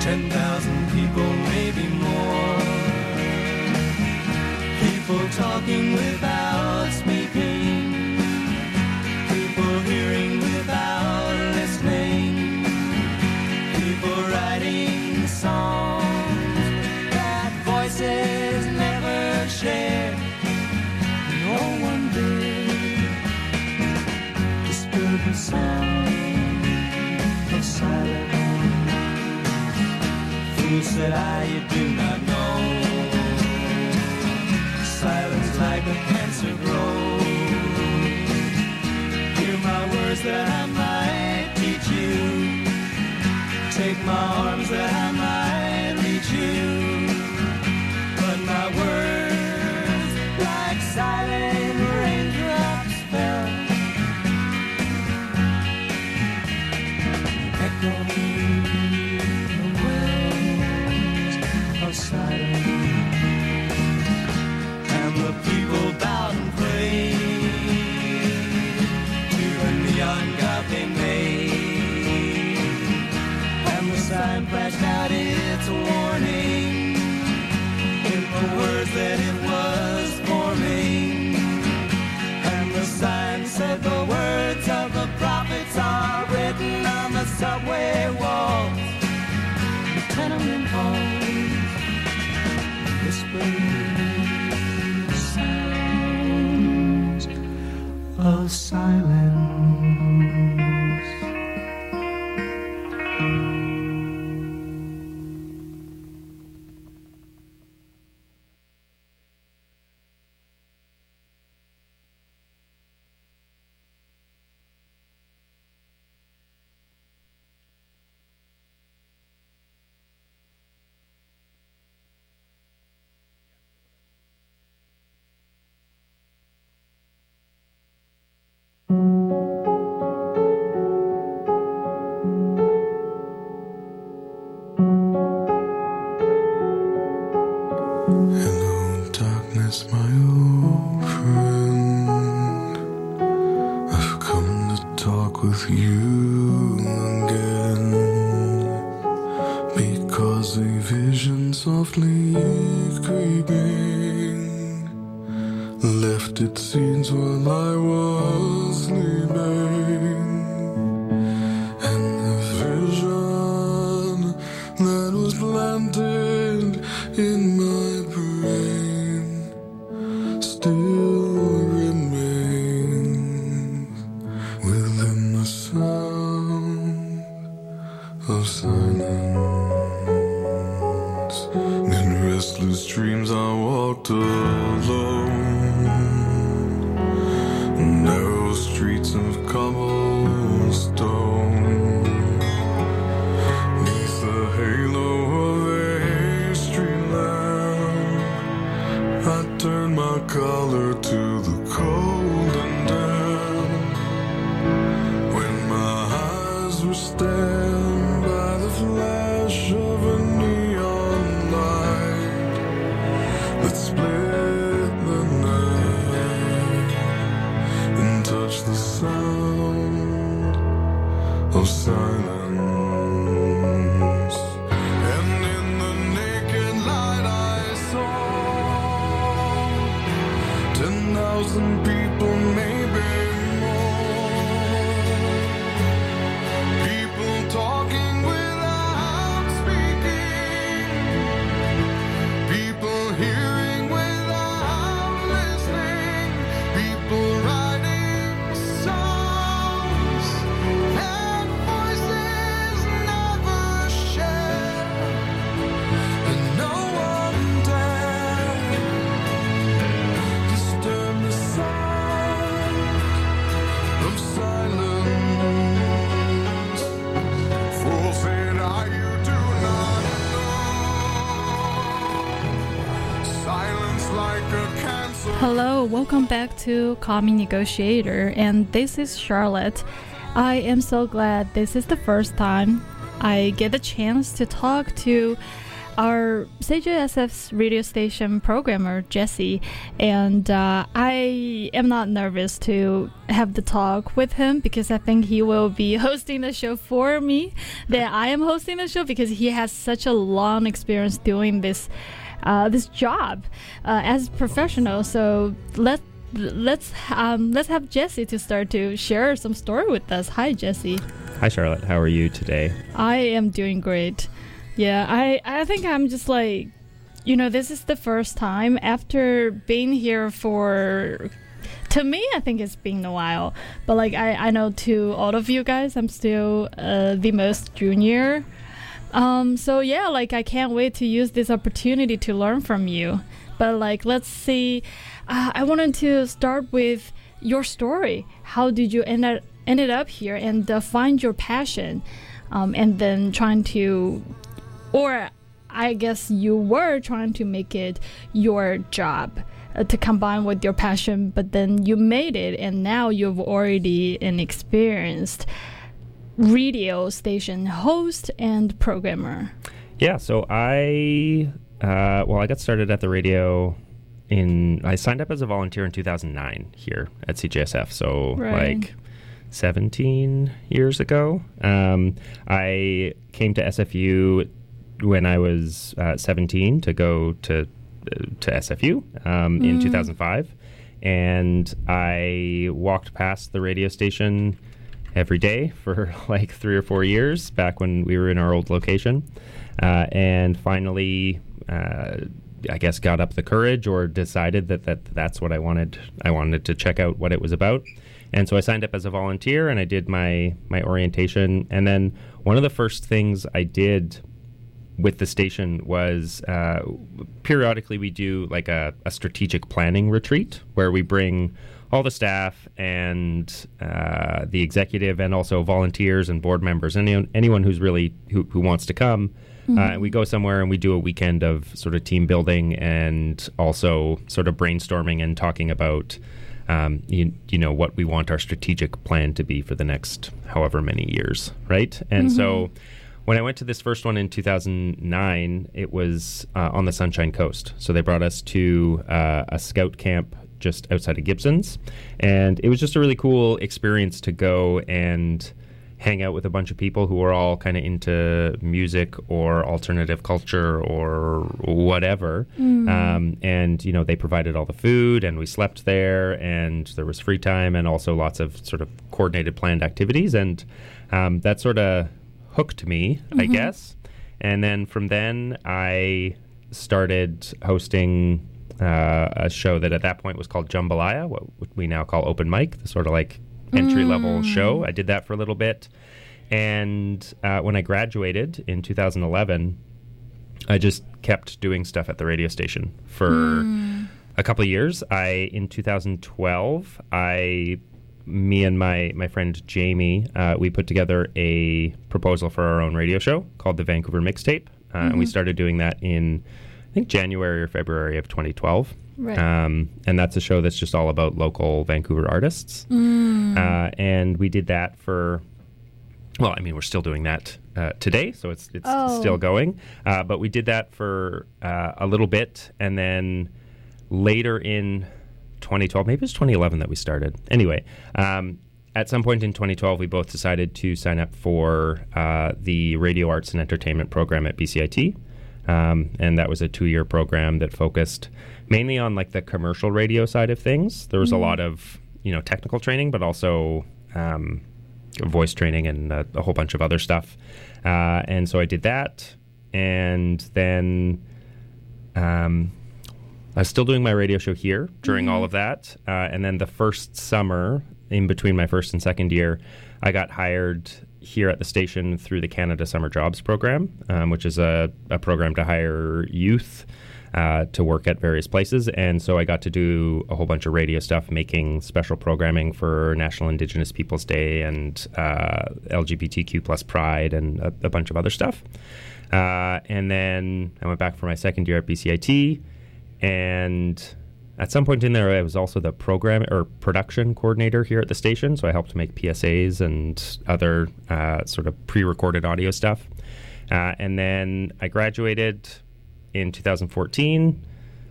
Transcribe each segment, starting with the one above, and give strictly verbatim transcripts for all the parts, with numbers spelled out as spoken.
Ten thousand people, maybe more. People talking without speaking. People hearing without listening. People writing songs that voices never shared. No one did disturb the sound of silence. Who said I, you do not know. Silence like a cancer grows. Hear my words that I might teach you. Take my arms that I might reach you. But my words like silent raindrops fell. Echoing silence, and the people bowed and prayed to the neon god they made, and the sign flashed out its warning in the words that it was forming, and the sign said the words of the prophets are written on the subway walls, the tenement halls. Sounds of silence. Hello, welcome back to Call Me Negotiator, and this is Charlotte. I am so glad this is the first time I get a chance to talk to our C J S F's radio station programmer, Jesse, and uh, I am not nervous to have the talk with him because I think he will be hosting the show for me, that I am hosting the show because he has such a long experience doing this uh, this job uh, as a professional. So let let's um, let's have Jesse to start to share some story with us. Hi, Jesse. Hi, Charlotte. How are you today? I am doing great. Yeah, I, I think I'm just like, you know, this is the first time after being here for, to me, I think it's been a while. But like, I, I know to all of you guys, I'm still uh, the most junior. Um, so yeah, like I can't wait to use this opportunity to learn from you. But like, let's see, uh, I wanted to start with your story. How did you end up, ended up here and uh, find your passion? Um, and then trying to... Or I guess you were trying to make it your job uh, to combine with your passion, but then you made it, and now you've already an experienced radio station host and programmer. Yeah, so I, uh, well, I got started at the radio in, I signed up as a volunteer in two thousand nine here at C J S F, so right. like seventeen years ago. Um, I came to S F U when I was uh, seventeen to go to uh, to S F U um, mm. in two thousand five, and I walked past the radio station every day for like three or four years back when we were in our old location, uh, and finally, uh, I guess, got up the courage or decided that, that that's what I wanted. I wanted to check out what it was about. And so I signed up as a volunteer and I did my my orientation. And then one of the first things I did with the station was uh, periodically we do like a, a strategic planning retreat where we bring all the staff and uh, the executive and also volunteers and board members, anyone, anyone who's really who, who wants to come. Mm-hmm. Uh, we go somewhere and we do a weekend of sort of team building and also sort of brainstorming and talking about um, you, you know what we want our strategic plan to be for the next however many years, right? And mm-hmm. so when I went to this first one in two thousand nine, it was uh, on the Sunshine Coast. So they brought us to uh, a scout camp just outside of Gibsons. And it was just a really cool experience to go and hang out with a bunch of people who were all kind of into music or alternative culture or whatever. Mm. Um, and, you know, they provided all the food and we slept there and there was free time and also lots of sort of coordinated planned activities. And um, that sort of hooked me, mm-hmm. I guess. And then from then I started hosting uh, a show that at that point was called Jambalaya, what we now call Open Mic, the sort of like entry-level mm. show. I did that for a little bit. And uh, when I graduated in two thousand eleven, I just kept doing stuff at the radio station for mm. a couple of years. I, in two thousand twelve, I... me and my, my friend Jamie, uh, we put together a proposal for our own radio show called the Vancouver Mixtape. Uh, mm-hmm. And we started doing that in, I think, January or February of twenty twelve. Right. Um, and that's a show that's just all about local Vancouver artists. Mm. Uh, and we did that for, well, I mean, we're still doing that uh, today, so it's, it's oh. still going. Uh, but we did that for uh, a little bit, and then later in twenty twelve, maybe it was twenty eleven that we started. Anyway, um, at some point in twenty twelve, we both decided to sign up for uh, the Radio Arts and Entertainment program at B C I T. Um, and that was a two-year program that focused mainly on like the commercial radio side of things. There was mm-hmm. a lot of, you know, technical training, but also um, voice training and a, a whole bunch of other stuff. Uh, and so I did that. And then um, I was still doing my radio show here during mm-hmm. all of that. Uh, and then the first summer, in between my first and second year, I got hired here at the station through the Canada Summer Jobs Program, um, which is a, a program to hire youth uh, to work at various places. And so I got to do a whole bunch of radio stuff, making special programming for National Indigenous Peoples Day and uh, L G B T Q plus Pride and a, a bunch of other stuff. Uh, and then I went back for my second year at B C I T. And at some point in there, I was also the program or production coordinator here at the station. So I helped make P S As and other uh, sort of pre-recorded audio stuff. Uh, and then I graduated, in two thousand fourteen.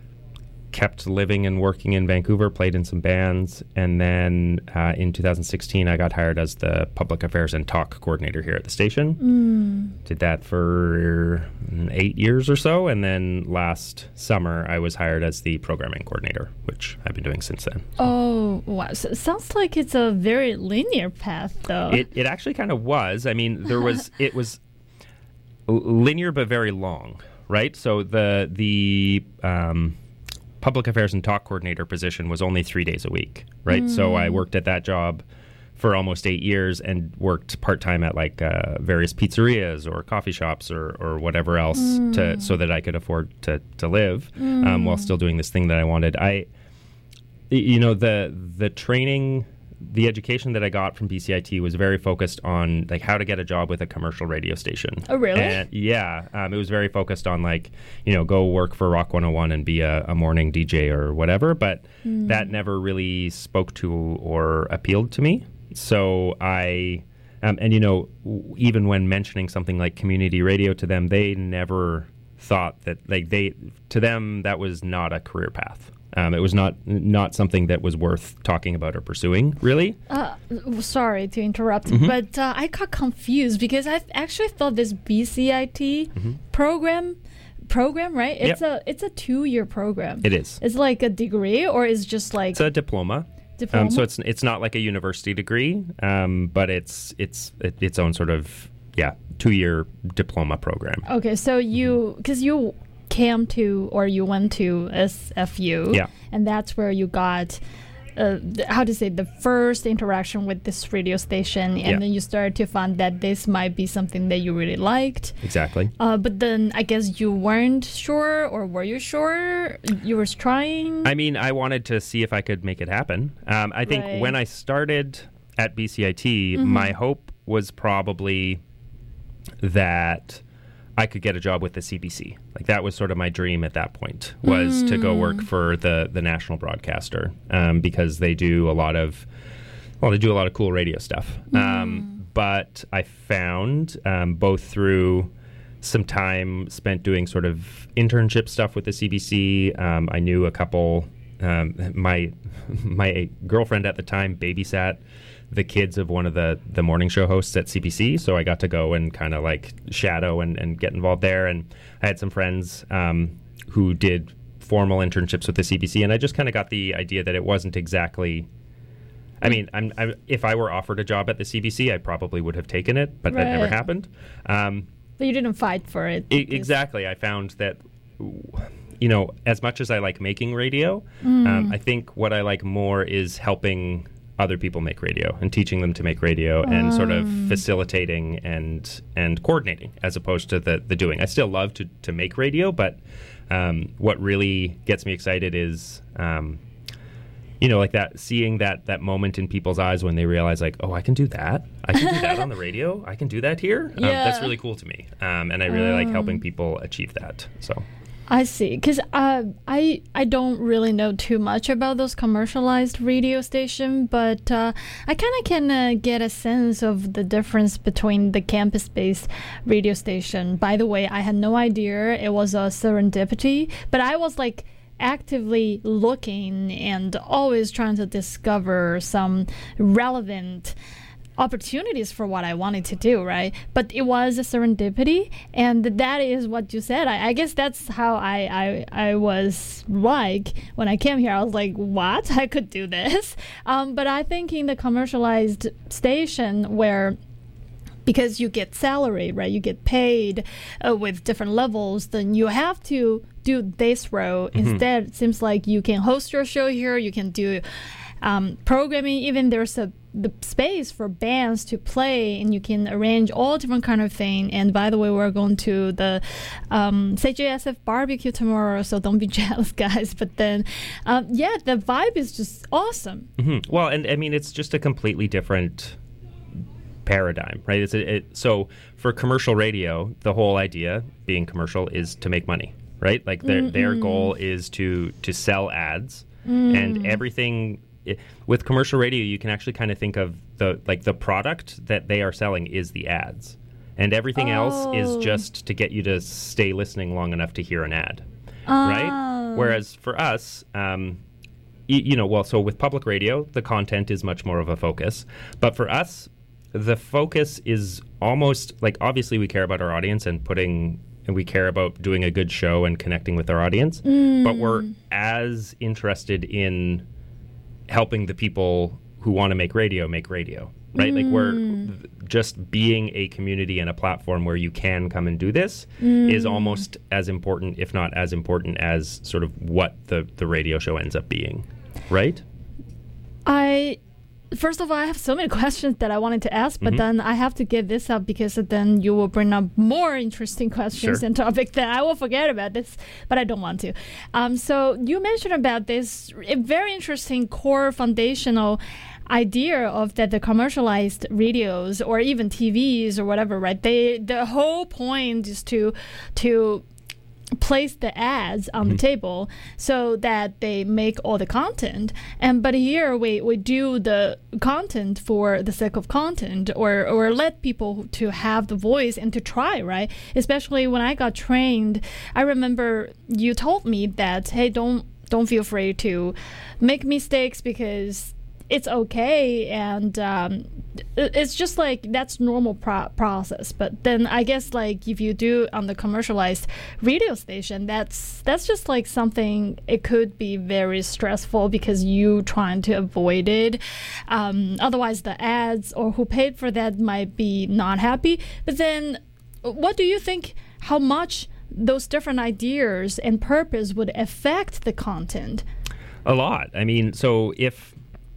Kept living and working in Vancouver, played in some bands, and then uh, in two thousand sixteen I got hired as the public affairs and talk coordinator here at the station. Mm. Did that for eight years or so, and then last summer I was hired as the programming coordinator, which I've been doing since then. Oh, wow. So it sounds like it's a very linear path, though. It it actually kind of was. I mean, there was it was l- linear but very long, right? So the the um, public affairs and talk coordinator position was only three days a week, right? Mm. So I worked at that job for almost eight years and worked part-time at like uh, various pizzerias or coffee shops or, or whatever else mm. to so that I could afford to, to live mm. um, while still doing this thing that I wanted. I, you know, the the training, the education that I got from B C I T was very focused on like how to get a job with a commercial radio station. Oh, really? And, yeah. Um, it was very focused on like, you know, go work for Rock one oh one and be a, a morning D J or whatever. But mm. that never really spoke to or appealed to me. So I, um, and you know, w- even when mentioning something like community radio to them, they never thought that like they, to them, that was not a career path. Um, it was not not something that was worth talking about or pursuing, really. Uh, sorry to interrupt, mm-hmm. but uh, I got confused because I actually thought this B C I T mm-hmm. program, program, right? It's yep. a it's a two year program. It is. It's like a degree, or is just like it's a diploma. Diploma. Um, so it's it's not like a university degree, um, but it's it's it, its own sort of yeah two year diploma program. Okay, so you because you. came to or you went to S F U yeah. and that's where you got uh, th- how to say the first interaction with this radio station and yeah. then you started to find that this might be something that you really liked. Exactly. Uh, but then I guess you weren't sure, or were you sure? You were trying? I mean, I wanted to see if I could make it happen. Um, I think right. when I started at B C I T, mm-hmm. my hope was probably that I could get a job with the C B C. Like that was sort of my dream at that point, was mm. to go work for the the national broadcaster um, because they do a lot of well, they do a lot of cool radio stuff. Mm. Um, but I found um, both through some time spent doing sort of internship stuff with the C B C. Um, I knew a couple. Um, my my girlfriend at the time babysat the kids of one of the, the morning show hosts at C B C, so I got to go and kind of like shadow and, and get involved there. And I had some friends um, who did formal internships with the C B C, and I just kind of got the idea that it wasn't exactly. I mean, I'm, I'm, if I were offered a job at the C B C, I probably would have taken it, but right. that never happened. Um, but you didn't fight for it. I, exactly. I found that, you know, as much as I like making radio, mm. um, I think what I like more is helping other people make radio and teaching them to make radio um. and sort of facilitating and and coordinating as opposed to the, the doing. I still love to, to make radio, but um, what really gets me excited is, um, you know, like that, seeing that that moment in people's eyes when they realize like, oh, I can do that. I can do that on the radio. I can do that here. Yeah. Um, that's really cool to me. Um, and I really um. like helping people achieve that. So. I see, because uh, I I don't really know too much about those commercialized radio stations, but uh, I kind of can uh, get a sense of the difference between the campus-based radio station. By the way, I had no idea it was a serendipity, but I was like actively looking and always trying to discover some relevant opportunities for what I wanted to do, right? But it was a serendipity, and that is what you said. I, I guess that's how I, I I was like when I came here. I was like, what? I could do this. Um, but I think in the commercialized station where because you get salary, right? You get paid uh, with different levels, then you have to do this role. Mm-hmm. Instead, it seems like you can host your show here, you can do um, programming, even there's a the space for bands to play, and you can arrange all different kind of thing. And by the way, we're going to the um, C J S F barbecue tomorrow, so don't be jealous, guys. But then, um, yeah, the vibe is just awesome. Mm-hmm. Well, and I mean, it's just a completely different paradigm, right? It's a, it, so for commercial radio, the whole idea being commercial is to make money, right? Like their mm-hmm. their goal is to to sell ads mm. and everything. It, with commercial radio, you can actually kind of think of the like the product that they are selling is the ads, And everything Oh. else is just to get you to stay listening long enough to hear an ad, Oh. right? Whereas for us, um, y- you know, well, so with public radio, the content is much more of a focus. But for us, the focus is almost like, obviously we care about our audience and putting, and we care about doing a good show and connecting with our audience, Mm. but we're as interested in helping the people who want to make radio make radio, right? Like we're th- just being a community and a platform where you can come and do this is almost as important, if not as important, as sort of what the, the radio show ends up being, right? I first of all, I have so many questions that I wanted to ask, but Mhm. then I have to get this up because then you will bring up more interesting questions Sure. and topics that I will forget about this, but I don't want to. Um, so you mentioned about this a very interesting core foundational idea of that the commercialized radios or even T Vs or whatever, right? They the whole point is to to place the ads on the table so that they make all the content. And but here we, we do the content for the sake of content or or let people to have the voice and to try, right? Especially when I got trained, I remember you told me that, hey, don't don't feel free to make mistakes because it's okay, and um, it- it's just like that's normal pro- process. But then I guess like if you do on the commercialized radio station, that's that's just like something. It could be very stressful because you trying to avoid it. Um, otherwise, the ads or who paid for that might be not happy. But then, what do you think? How much those different ideas and purpose would affect the content? A lot. I mean, so if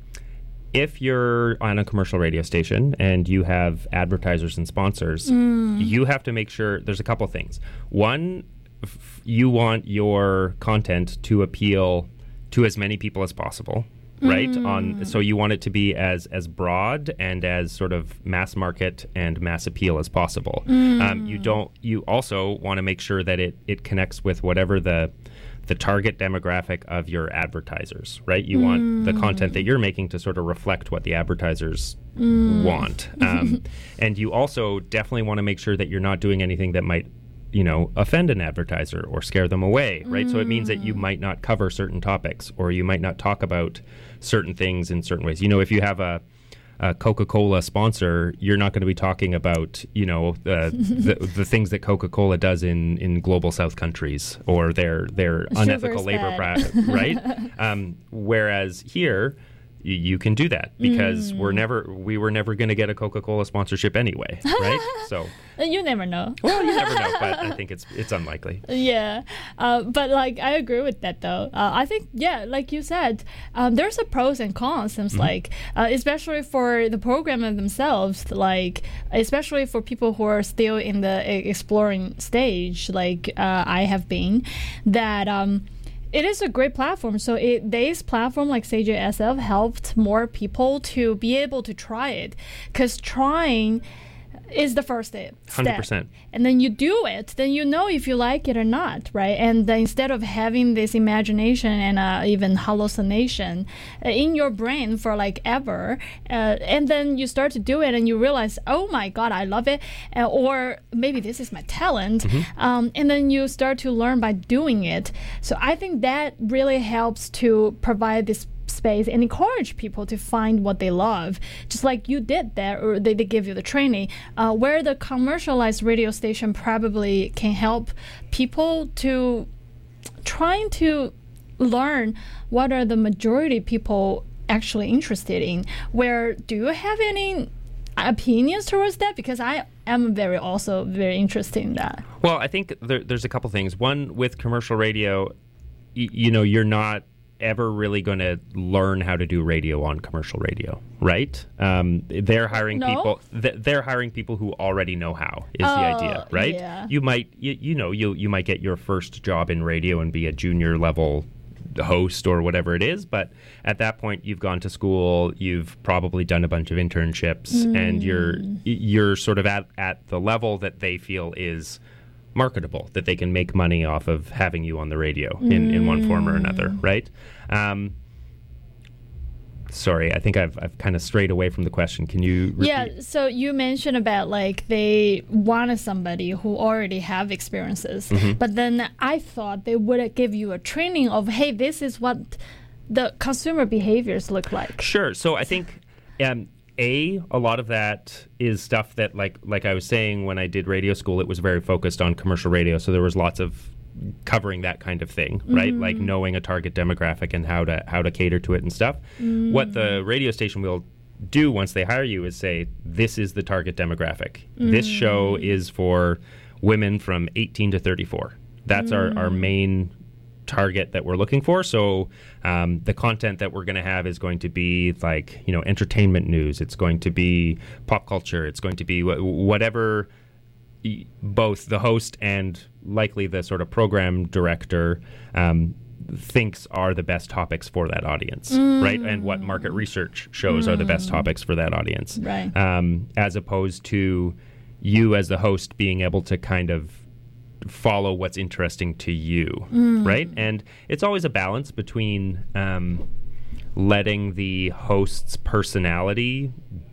if you're on a commercial radio station and you have advertisers and sponsors, you have to make sure there's a couple things. One, f- you want your content to appeal to as many people as possible, right? On so you want it to be as as broad and as sort of mass market and mass appeal as possible. Um, you don't. You also want to make sure that it it connects with whatever the the target demographic of your advertisers, right? You want the content that you're making to sort of reflect what the advertisers want. Um, and you also definitely want to make sure that you're not doing anything that might, you know, offend an advertiser or scare them away, right? So it means that you might not cover certain topics or you might not talk about certain things in certain ways. You know, if you have a a Coca-Cola sponsor, you're not going to be talking about, you know, uh, the the things that Coca-Cola does in, in global South countries or their their unethical Sugar's labor bad. practice, right? Um, whereas here, y- you can do that because we're never we were never going to get a Coca-Cola sponsorship anyway, right? So, You never know. well, you never know, but I think it's it's unlikely. Yeah, uh, but like I agree with that though. Uh, I think yeah, like you said, um, there's a pros and cons. Seems like, uh, especially for the programmer themselves, like especially for people who are still in the e- exploring stage, like uh, I have been, that. Um, It is a great platform. So it, this platform like C J S F helped more people to be able to try it, because trying is the first step. one hundred percent. And then you do it, then you know if you like it or not, right? And then instead of having this imagination and uh, even hallucination uh, in your brain for like ever, uh, and then you start to do it and you realize, oh my God, I love it, uh, or maybe this is my talent, um, and then you start to learn by doing it. So I think that really helps to provide this space and encourage people to find what they love, just like you did there, or they, they give you the training, uh, where the commercialized radio station probably can help people to trying to learn what are the majority people actually interested in. Where do you have any opinions towards that? Because I am very also very interested in that. Well, I think there, there's a couple things. One, with commercial radio, y- you know, you're not ever really going to learn how to do radio on commercial radio, right? Um, they're hiring No? people. Th- they're hiring people who already know how. Is Oh, the idea, right? yeah. You might, you, you know, you you might get your first job in radio and be a junior level host or whatever it is, but at that point you've gone to school, you've probably done a bunch of internships, and you're you're sort of at at the level that they feel is marketable, that they can make money off of having you on the radio in, in one form or another, right? Um, sorry, I think I've I've kind of strayed away from the question. Can you repeat? Yeah, so you mentioned about like they wanted somebody who already have experiences, Mm-hmm. but then I thought they would give you a training of, hey, this is what the consumer behaviors look like. Sure. So I think um, a a lot of that is stuff that like like I was saying when I did radio school, it was very focused on commercial radio. So there was lots of covering that kind of thing, right? Mm. Like knowing a target demographic and how to how to cater to it and stuff. Mm. What the radio station will do once they hire you is say, this is the target demographic. Mm. This show is for women from eighteen to thirty-four. That's mm. our, our main target that we're looking for. So um, the content that we're going to have is going to be like, you know, entertainment news. It's going to be pop culture. It's going to be wh- whatever y- both the host and likely the sort of program director um, thinks are the best topics for that audience, mm. right? And what market research shows mm. are the best topics for that audience. Right. Um, as opposed to you as the host being able to kind of follow what's interesting to you, mm. right? And it's always a balance between um, letting the host's personality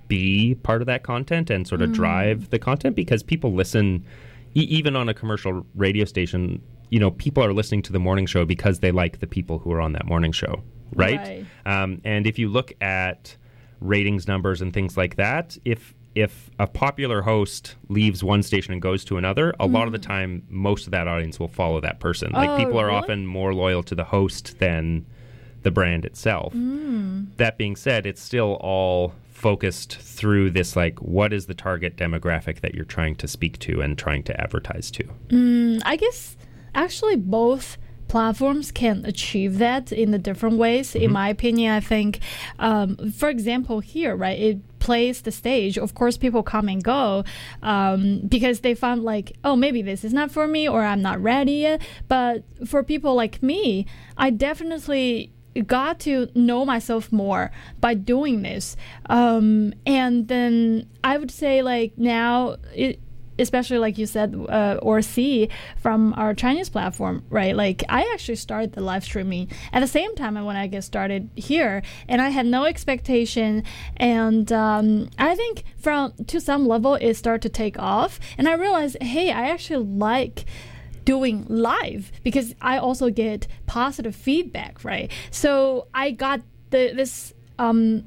be part of that content and sort of mm. drive the content, because people listen, e- even on a commercial radio station, you know, people are listening to the morning show because they like the people who are on that morning show, right? Right. Um, and if you look at ratings numbers and things like that, if if a popular host leaves one station and goes to another, a mm. lot of the time, most of that audience will follow that person. Like oh, people are really? often more loyal to the host than the brand itself. Mm. That being said, it's still all focused through this, like, what is the target demographic that you're trying to speak to and trying to advertise to? Mm, I guess actually both platforms can achieve that in the different ways. Mm-hmm. In my opinion, I think, um, for example, here, right, it plays the stage. Of course, people come and go um, because they found like, oh, maybe this is not for me or I'm not ready yet. But for people like me, I definitely got to know myself more by doing this. Um, and then I would say like now it, especially like you said, uh, or see from our Chinese platform, right? Like I actually started the live streaming at the same time when I get started here, and I had no expectation. And um, I think from to some level it started to take off, and I realized, hey, I actually like doing live because I also get positive feedback, right? So I got the, this um,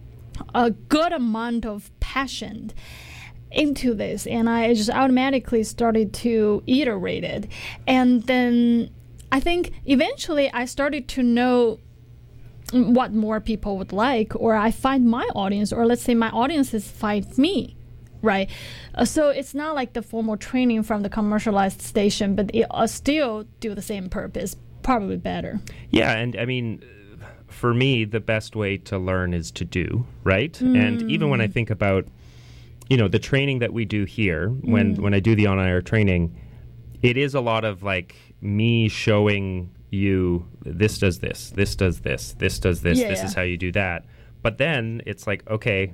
a good amount of passion into this, and I just automatically started to iterate it. And then I think eventually I started to know what more people would like, or I find my audience, or let's say my audiences find me, right? Uh, so it's not like the formal training from the commercialized station, but it uh, still do the same purpose, probably better. Yeah, and I mean, for me, the best way to learn is to do, right? Mm. And even when I think about, you know, the training that we do here, when, Mm. when I do the on-air training, it is a lot of like me showing you this does this, this does this, this does this, Yeah, this yeah. is how you do that. But then it's like, okay,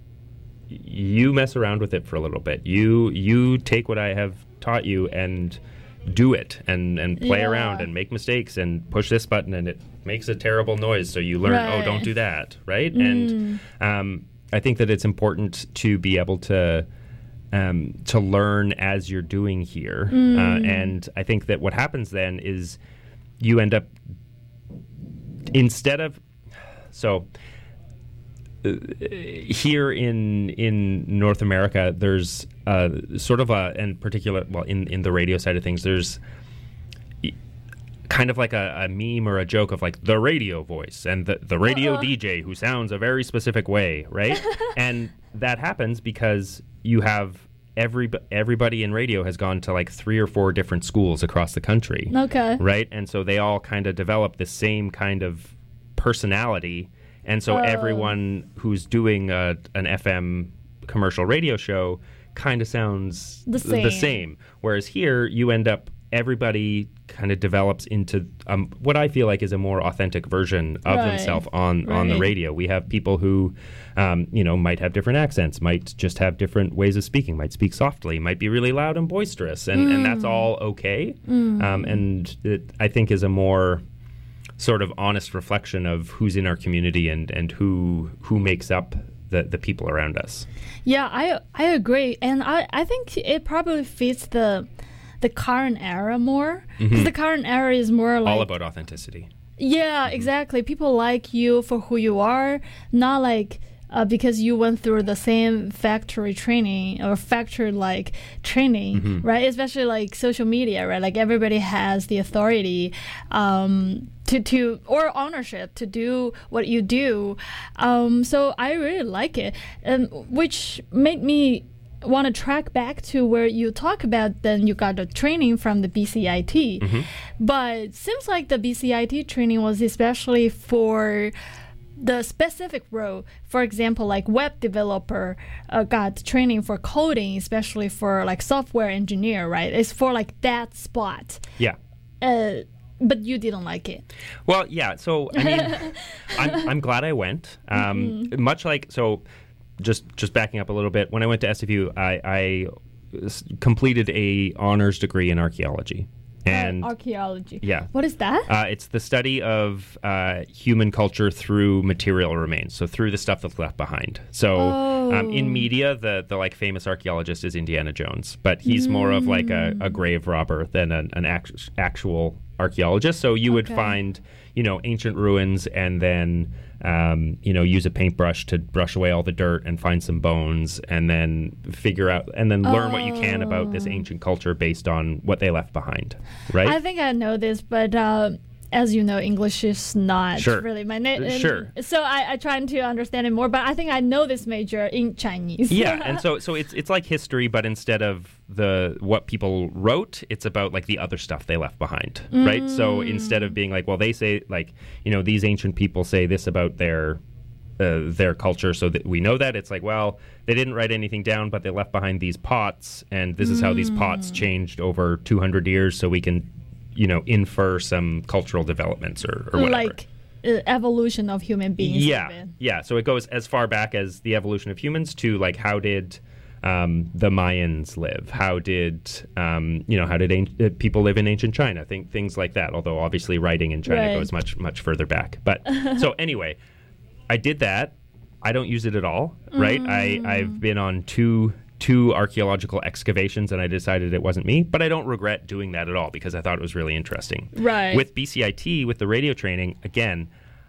y- you mess around with it for a little bit. You you take what I have taught you and do it and, and play Yeah. around and make mistakes and push this button and it makes a terrible noise. So you learn, Right. oh, don't do that, right? Mm. And um, I think that it's important to be able to um, to learn as you're doing here. Mm. Uh, and I think that what happens then is you end up, instead of, so uh, here in in North America, there's uh, sort of a, in particular, well, in, in the radio side of things, there's kind of like a, a meme or a joke of like the radio voice and the, the radio Uh-uh. D J who sounds a very specific way, right? And that happens because you have every everybody in radio has gone to like three or four different schools across the country, Okay. right? And so they all kind of develop the same kind of personality, and so Oh. everyone who's doing a, an F M commercial radio show kind of sounds The th- the same. same. Whereas here, you end up, everybody kind of develops into um, what I feel like is a more authentic version of Right. themselves on, on the Right. radio. We have people who, um, you know, might have different accents, might just have different ways of speaking, might speak softly, might be really loud and boisterous, and, and that's all okay. Um, and it, I think is a more sort of honest reflection of who's in our community and, and who who makes up the, the people around us. Yeah, I I agree, and I, I think it probably fits the the current era more, because mm-hmm. the current era is more like all about authenticity. Yeah, mm-hmm. exactly. People like you for who you are, not like uh, because you went through the same factory training or factory like training, mm-hmm. right? Especially like social media, right? Like everybody has the authority um, to to or ownership to do what you do. Um, so I really like it, and which made me want to track back to where you talk about then you got the training from the B C I T. Mm-hmm. But it seems like the B C I T training was especially for the specific role. For example, like web developer uh, got training for coding, especially for like software engineer, right? It's for like that spot. Yeah. Uh, but you didn't like it. Well, yeah. So, I mean, I'm, I'm glad I went. Um, mm-hmm. Much like, so... Just just backing up a little bit, when I went to S F U, I, I s- completed a honors degree in archaeology. And uh, archaeology. Yeah. What is that? Uh, it's the study of uh, human culture through material remains, so through the stuff that's left behind. So oh. um, in media, the the like famous archaeologist is Indiana Jones, but he's mm. more of like a, a grave robber than an, an act- actual archaeologist. So you would okay. find, you know, ancient ruins and then, um, you know, use a paintbrush to brush away all the dirt and find some bones and then figure out and then learn oh. what you can about this ancient culture based on what they left behind, right? I think I know this, but uh, as you know, English is not sure. really my name. Sure. So I, I trying to understand it more, but I think I know this major in Chinese. Yeah, and so so it's it's like history, but instead of the what people wrote, it's about like the other stuff they left behind, mm. right? So instead of being like, well, they say like, you know, these ancient people say this about their uh, their culture, so that we know that, it's like, well, they didn't write anything down, but they left behind these pots, and this is mm. how these pots changed over two hundred years, so we can, you know, infer some cultural developments or, or whatever. Like uh, evolution of human beings. Yeah, even. yeah. So it goes as far back as the evolution of humans to like how did um, the Mayans live? How did um, you know? How did an- uh, people live in ancient China? Think things like that. Although obviously writing in China right. goes much much further back. But so anyway, I did that. I don't use it at all. Right? Mm. I I've been on two. two archaeological excavations, and I decided it wasn't me, but I don't regret doing that at all because I thought it was really interesting. Right. With B C I T, with the radio training, again,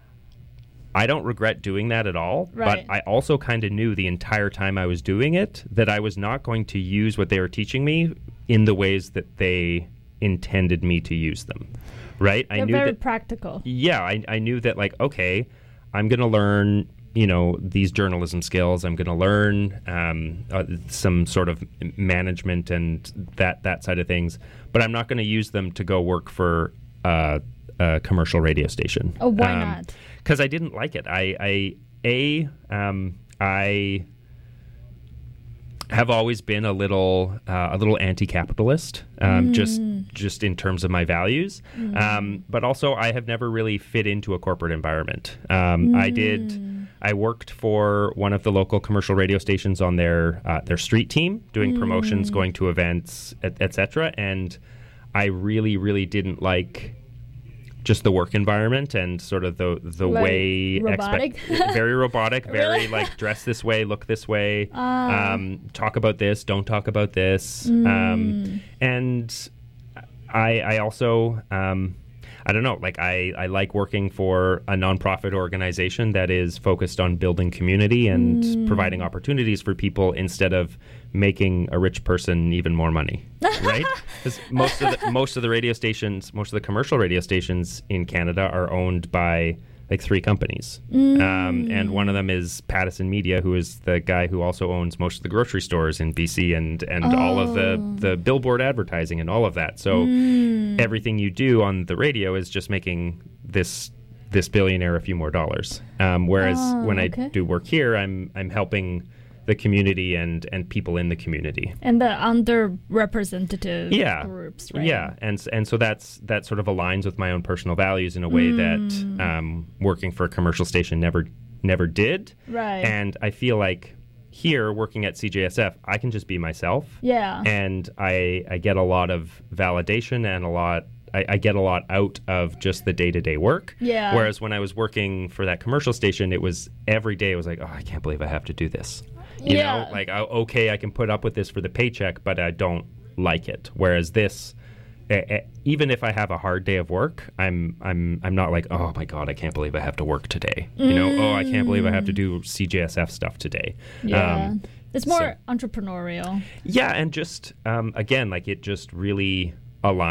I don't regret doing that at all, right. but I also kind of knew the entire time I was doing it that I was not going to use what they were teaching me in the ways that they intended me to use them, right? They're I knew very that, practical. Yeah, I, I knew that, like, okay, I'm going to learn you know, these journalism skills. I'm going to learn um, uh, some sort of management and that that side of things, but I'm not going to use them to go work for uh, a commercial radio station. Oh, why um, not? Because I didn't like it. I, I a um, I have always been a little uh, a little anti-capitalist, um, mm. just just in terms of my values. Mm. Um, but also, I have never really fit into a corporate environment. Um, mm. I did. I worked for one of the local commercial radio stations on their uh, their street team, doing mm. promotions, going to events, et cetera. And I really, really didn't like just the work environment and sort of the the like way robotic, expect, very robotic, very really? like dress this way, look this way, uh. um, talk about this, don't talk about this, mm. um, and I I also. Um, I don't know, like I, I like working for a nonprofit organization that is focused on building community and mm. providing opportunities for people instead of making a rich person even more money, right? Because most of the, most of the radio stations, most of the commercial radio stations in Canada are owned by like three companies. Mm. Um, and one of them is Pattison Media, who is the guy who also owns most of the grocery stores in B C and, and oh. all of the, the billboard advertising and all of that. So mm. everything you do on the radio is just making this this billionaire a few more dollars. Um, whereas oh, when I okay. do work here, I'm I'm helping the community and, and people in the community. And the underrepresented yeah. groups, right? Yeah, and and so that's that sort of aligns with my own personal values in a way mm. that um, working for a commercial station never never did. Right. And I feel like here, working at C J S F, I can just be myself. Yeah. And I, I get a lot of validation and a lot I, I get a lot out of just the day-to-day work. Yeah. Whereas when I was working for that commercial station, it was every day I was like, oh, I can't believe I have to do this. You Yeah. know, like, oh, okay, I can put up with this for the paycheck, but I don't like it. Whereas this, eh, eh, even if I have a hard day of work, I'm I'm I'm not like, oh my God, I can't believe I have to work today. You know, oh, I can't believe I have to do C J S F stuff today. Yeah. Um, It's more so- entrepreneurial. yeah, and just um, again, like it just really aligns